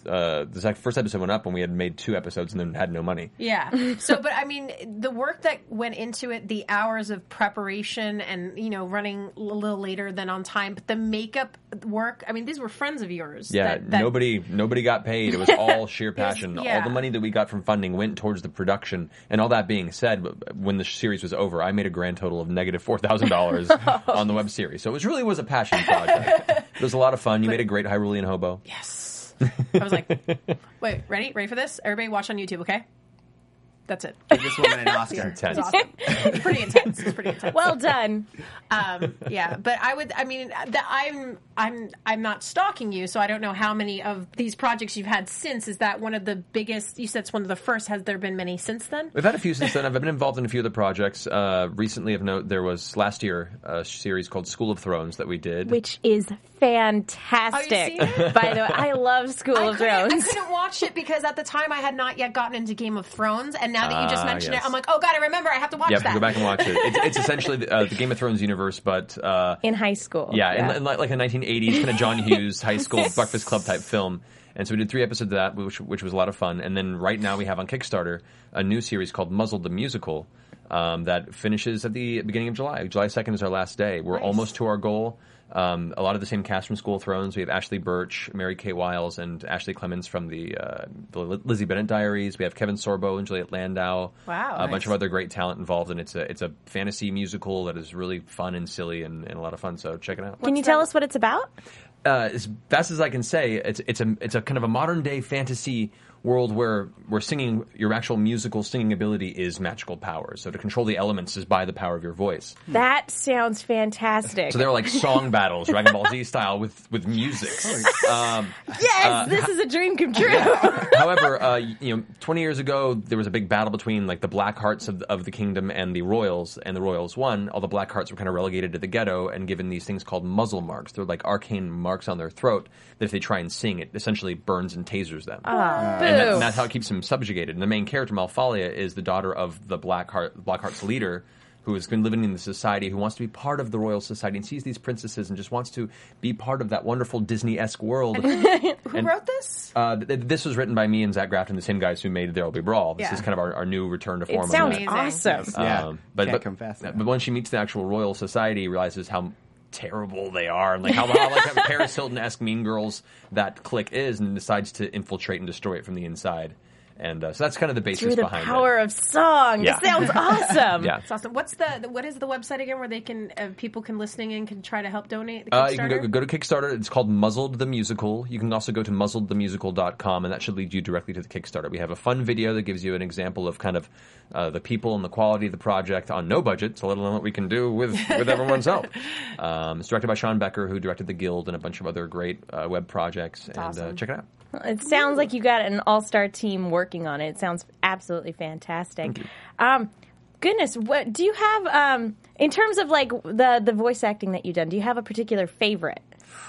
uh, the sec- first episode went up when we had made two episodes and then had no money. Yeah. So, but I mean, the work that went into it, the hours of preparation and, you know, running a little later than on time, but the makeup work, I mean, these were friends of yours. Yeah, that, that, nobody nobody got paid. It was all sheer passion. yeah. All the money that we got from funding went towards the production. And all that being said, when the series was over, I made a grand total of negative four thousand dollars on the web series. So it was, really was a passion project. It was a lot of fun. You but, made a great Hyrulean hobo. Yes. I was like, wait, ready? Ready for this? Everybody watch on YouTube, okay? That's it. Give this woman an Oscar. It's intense. It's awesome. It's pretty intense. It's pretty intense. Well done. Um, yeah, but I would. I mean, the, I'm. I'm. I'm not stalking you, so I don't know how many of these projects you've had since. Is that one of the biggest? You said it's one of the first. Has there been many since then? We've had a few since then. I've been involved in a few of the projects. Uh, recently, of note, there was last year a series called School of Thrones that we did, which is fantastic. Oh, you seen it? By the way, I love School I of couldn't, Thrones. I couldn't watch it because at the time I had not yet gotten into Game of Thrones, and now that you just Ah, mentioned yes. it, I'm like, oh god, I remember. I have to watch yeah, that. go back and watch it. It's, it's essentially the, uh, the Game of Thrones universe, but uh, in high school. Yeah, In, in like, like a nineteen eighties kind of John Hughes high school Breakfast Club type film. And so we did three episodes of that, which, which was a lot of fun. And then right now we have on Kickstarter a new series called Muzzled the Musical um, that finishes at the beginning of July. July second is our last day. We're Nice. almost to our goal. Um, a lot of the same cast from School of Thrones. We have Ashley Birch, Mary Kay Wiles, and Ashley Clemens from the, uh, the Lizzie Bennett Diaries. We have Kevin Sorbo and Juliet Landau. Wow, A nice. bunch of other great talent involved, and it's a it's a fantasy musical that is really fun and silly and, and a lot of fun. So check it out. Can you tell us what it's about? Uh, as best as I can say, it's it's a it's a kind of a modern day fantasy world where where singing, your actual musical singing ability is magical powers. So to control the elements is by the power of your voice. That sounds fantastic. So there are like song battles, Dragon Ball Z style, with with music. Um, yes, uh, this is a dream come true. However, uh, you know, twenty years ago there was a big battle between like the Black Hearts of the, of the kingdom and the Royals, and the Royals won. All the Black Hearts were kind of relegated to the ghetto and given these things called muzzle marks. They're like arcane marks on their throat that if they try and sing, it essentially burns and tasers them. Oh, and, boo. that, and that's how it keeps them subjugated. And the main character, Malfolia, is the daughter of the Black Heart, Blackheart's leader, who has been living in the society, who wants to be part of the royal society and sees these princesses and just wants to be part of that wonderful Disney-esque world. Who And, wrote this? Uh, th- this was written by me and Zach Grafton, the same guys who made There'll Be Brawl. This Yeah. is kind of our, our new return to It form. on sounds that. awesome. Yeah, Um, but, can't but, come fast enough. but when she meets the actual royal society, realizes how terrible they are, and like how, how like how Paris Hilton-esque Mean Girls that clique is, and decides to infiltrate and destroy it from the inside. And uh, so that's kind of the basis Through the behind power it. of song. Yeah. This sounds awesome. Yeah. It's awesome. What's the what is the website again where they can uh, people can listening in can try to help donate? The Uh, you can Kickstarter? go, go to Kickstarter. It's called Muzzled the Musical. You can also go to muzzled the musical dot com, and that should lead you directly to the Kickstarter. We have a fun video that gives you an example of kind of uh, the people and the quality of the project on no budget, so let alone what we can do with, with everyone's help. Um, it's directed by Sean Becker, who directed The Guild and a bunch of other great uh, web projects. And uh, awesome. check it out. It sounds like you got an all-star team working on it. It sounds absolutely fantastic. Um, goodness, what do you have um, in terms of like the the voice acting that you've done? Do you have a particular favorite?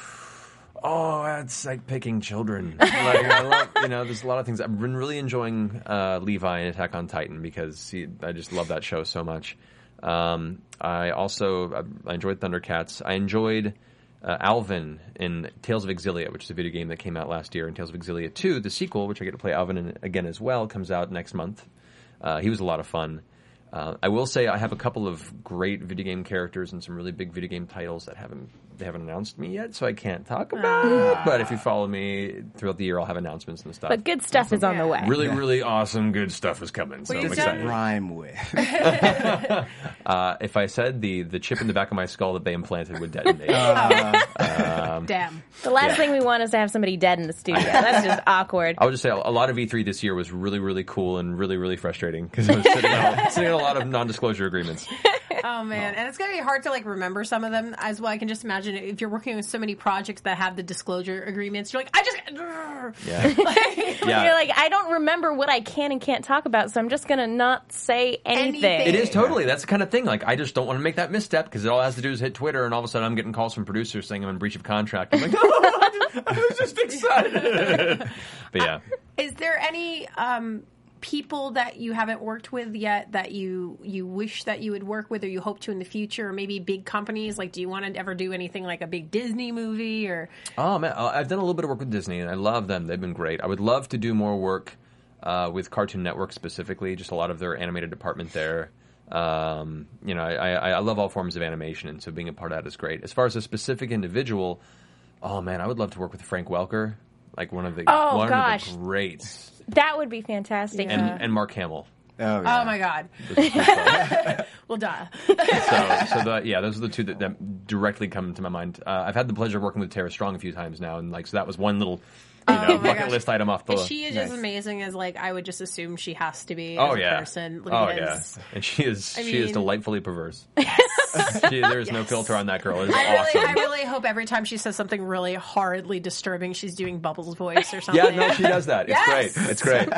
Oh, it's like picking children. Like, I love, you know, there's a lot of things. I've been really enjoying uh, Levi in Attack on Titan because he, I just love that show so much. Um, I also I enjoyed Thundercats. I enjoyed uh, Alvin in Tales of Exilia, which is a video game that came out last year. And Tales of Exilia two, the sequel, which I get to play Alvin in again as well, comes out next month. Uh, he was a lot of fun. Uh, I will say I have a couple of great video game characters and some really big video game titles that haven't they haven't announced me yet, so I can't talk about it. But if you follow me throughout the year, I'll have announcements and stuff. But good stuff is on the way. Really, really awesome, good stuff is coming. So Well, I'm you've excited. done- Rhyme with. Uh, if I said the the chip in the back of my skull that they implanted would detonate. Damn. The last Yeah. thing we want is to have somebody dead in the studio. That's just awkward. I would just say a lot of E three this year was really, really cool and really, really frustrating because I was sitting on, sitting on a lot of non-disclosure agreements. Oh man, and it's gonna be hard to like remember some of them as well. I can just imagine if you're working with so many projects that have the disclosure agreements. You're like, I just, Yeah. like, Yeah. You're like, I don't remember what I can and can't talk about, so I'm just going to not say anything. Anything. It is totally. That's the kind of thing. Like, I just don't want to make that misstep because all it has to do is hit Twitter, and all of a sudden I'm getting calls from producers saying I'm in breach of contract. I'm like, no, I, just, I was just excited. But yeah. Is there any um, people that you haven't worked with yet that you you wish that you would work with or you hope to in the future, or maybe big companies? Like, do you want to ever do anything like a big Disney movie? Or Oh, man, I've done a little bit of work with Disney, and I love them. They've been great. I would love to do more work uh, with Cartoon Network specifically, just a lot of their animated department there. Um, you know, I, I, I love all forms of animation, and so being a part of that is great. As far as a specific individual, oh, man, I would love to work with Frank Welker, like one of the, Oh, one gosh. of the greats. That would be fantastic. And, and Mark Hamill. Oh, yeah. oh my god, well, duh. So, so the, yeah, those are the two that, that directly come to my mind. Uh, I've had the pleasure of working with Tara Strong a few times now, and like so that was one little you know, Oh my bucket gosh. list item off the. She is Nice. as amazing as like I would just assume she has to be oh as a yeah, person. oh because yeah, and she is I she is mean- delightfully perverse. she, there is no Yes. filter on that girl. It is I awesome. really, I really hope every time she says something really horridly disturbing, she's doing Bubbles' voice or something. yeah, no, she does that. It's Yes! great. It's great.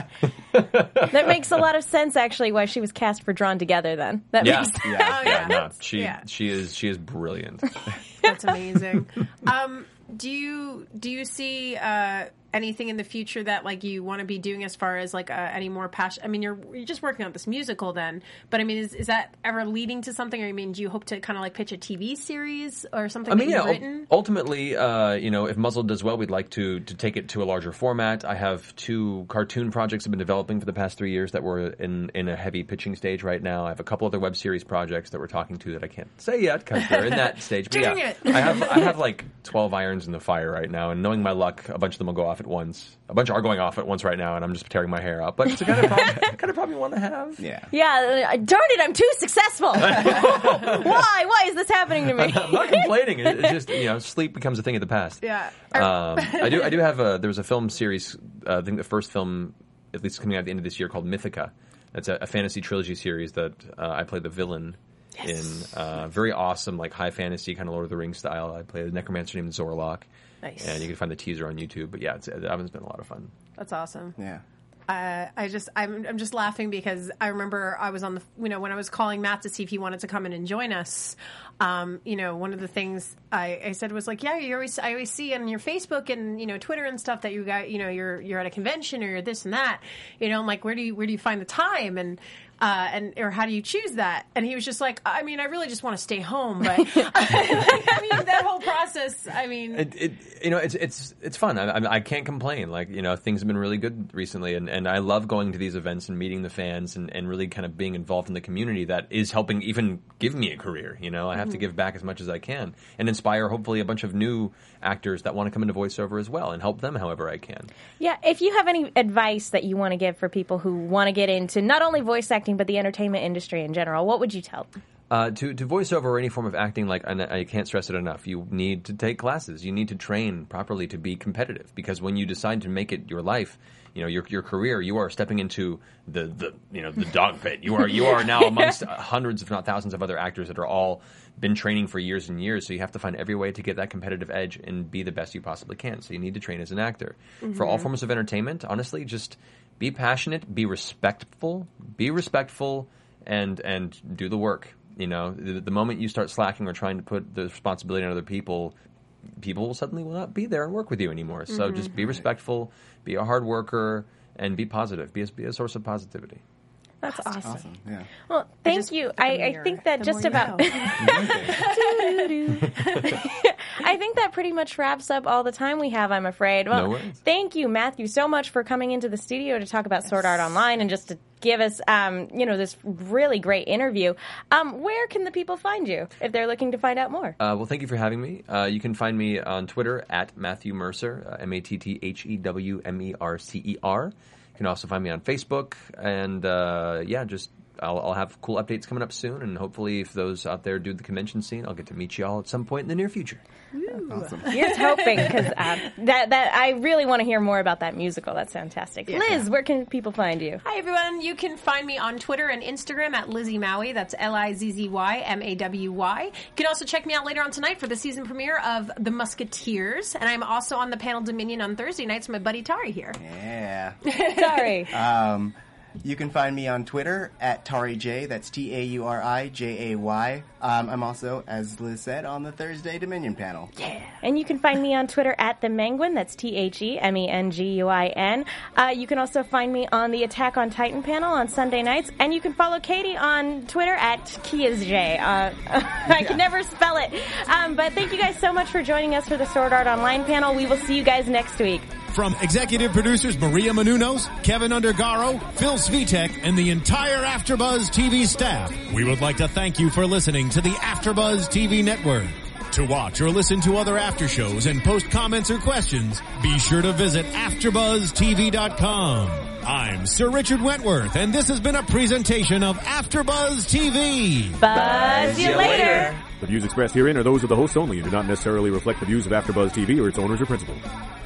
That makes a lot of sense, actually, why she was cast for Drawn Together. Then that Yeah, makes yeah, Oh, yeah. yeah. No, she Yeah. she is she is brilliant. That's amazing. Um, do you do you see uh, anything in the future that like you want to be doing as far as like uh, any more passion? I mean, you're you're just working on this musical then, but I mean, is is that ever leading to something? Or I mean, do you hope to kind of like pitch a T V series or something I mean, that yeah. you've ul- written? Ultimately, uh, you know, if Muzzle does well, we'd like to to take it to a larger format. I have two cartoon projects I've been developing for the past three years that we're in in a heavy pitching stage right now. I have a couple other web series projects that we're talking to that I can't say yet because they're in that stage. But Dang yeah, it. I have I have like twelve irons in the fire right now, and knowing my luck, a bunch of them will go off at once. A bunch are going off at once right now, and I'm just tearing my hair out. But it's a kind of problem, kind of problem you want to have. Yeah. Yeah, uh, darn it, I'm too successful. Why? Why is this happening to me? I'm not complaining. It- It's just you know, sleep becomes a thing of the past. Yeah. Um, I do. I do have a. There was a film series. Uh, I think the first film, at least coming out at the end of this year, called Mythica. That's a, a fantasy trilogy series that uh, I play the villain in. Uh, very awesome, like high fantasy kind of Lord of the Rings style. I play a necromancer named Zorlok. Nice. And you can find the teaser on YouTube. But yeah, it's, that one's been a lot of fun. That's awesome. Yeah. Uh, I just, I'm, I'm just laughing because I remember I was on the, you know, when I was calling Matt to see if he wanted to come in and join us. Um, you know, one of the things I, I said was like, yeah, you always, I always see on your Facebook and you know Twitter and stuff that you got, you know, you're you're at a convention or you're this and that. You know, I'm like, where do you where do you find the time and uh, and or how do you choose that? And he was just like, I mean, I really just want to stay home, but I mean, that whole process. I mean, It, it you know, it's it's it's fun. I, I, I can't complain. Like you know, things have been really good recently, and, and I love going to these events and meeting the fans and, and really kind of being involved in the community that is helping even give me a career. You know, I have to give back as much as I can and inspire hopefully a bunch of new actors that want to come into voiceover as well and help them however I can. Yeah, if you have any advice that you want to give for people who want to get into not only voice acting but the entertainment industry in general, what would you tell them? Uh, to to voiceover or any form of acting, like and I can't stress it enough. You need to take classes. You need to train properly to be competitive. Because when you decide to make it your life, you know your your career, you are stepping into the, the you know the dog pit. You are you are now amongst hundreds, if not thousands, of other actors that are all been training for years and years. So you have to find every way to get that competitive edge and be the best you possibly can. So you need to train as an actor. Mm-hmm. For all forms of entertainment, honestly, just be passionate, be respectful, be respectful, and and do the work. You know, the, the moment you start slacking or trying to put the responsibility on other people, people will suddenly will not be there and work with you anymore. So Mm-hmm. just be respectful, be a hard worker, and be positive. Be a, be a source of positivity. That's awesome. Awesome. Yeah. Well, thank just you. look in I, the I mirror. think that The just more you about. know. I think that pretty much wraps up all the time we have, I'm afraid. Well, No worries. thank you, Matthew, so much for coming into the studio to talk about Sword Art Online and just to give us, um, you know, this really great interview. Um, where can the people find you if they're looking to find out more? Uh, well, thank you for having me. Uh, you can find me on Twitter at Matthew Mercer, uh, M A T T H E W M E R C E R. You can also find me on Facebook, and uh, yeah, just I'll, I'll have cool updates coming up soon, and hopefully, if those out there do the convention scene, I'll get to meet you all at some point in the near future. Awesome. Here's hoping, because uh, that that I really want to hear more about that musical. That's fantastic. Liz, where can people find you? Hi, everyone. You can find me on Twitter and Instagram at Lizzie Maui. That's L I Z Z Y M A W Y. You can also check me out later on tonight for the season premiere of The Musketeers. And I'm also on the panel Dominion on Thursday nights with my buddy Tari here. Yeah. Sorry. Um, You can find me on Twitter at Tari J. That's T A U R I J A Y. Um, I'm also, as Liz said, on the Thursday Dominion panel. Yeah. And you can find me on Twitter at The Menguin. That's T H E M E N G U I N. Uh, you can also find me on the Attack on Titan panel on Sunday nights. And you can follow Katie on Twitter at KiazJ. Uh, I can never spell it. Um, but thank you guys so much for joining us for the Sword Art Online panel. We will see you guys next week. From executive producers Maria Menounos, Kevin Undergaro, Phil Svitek, and the entire AfterBuzz T V staff, we would like to thank you for listening to the AfterBuzz T V network. To watch or listen to other after shows and post comments or questions, be sure to visit after buzz T V dot com. I'm Sir Richard Wentworth, and this has been a presentation of AfterBuzz T V. Buzz you later. The views expressed herein are those of the hosts only and do not necessarily reflect the views of AfterBuzz T V or its owners or principals.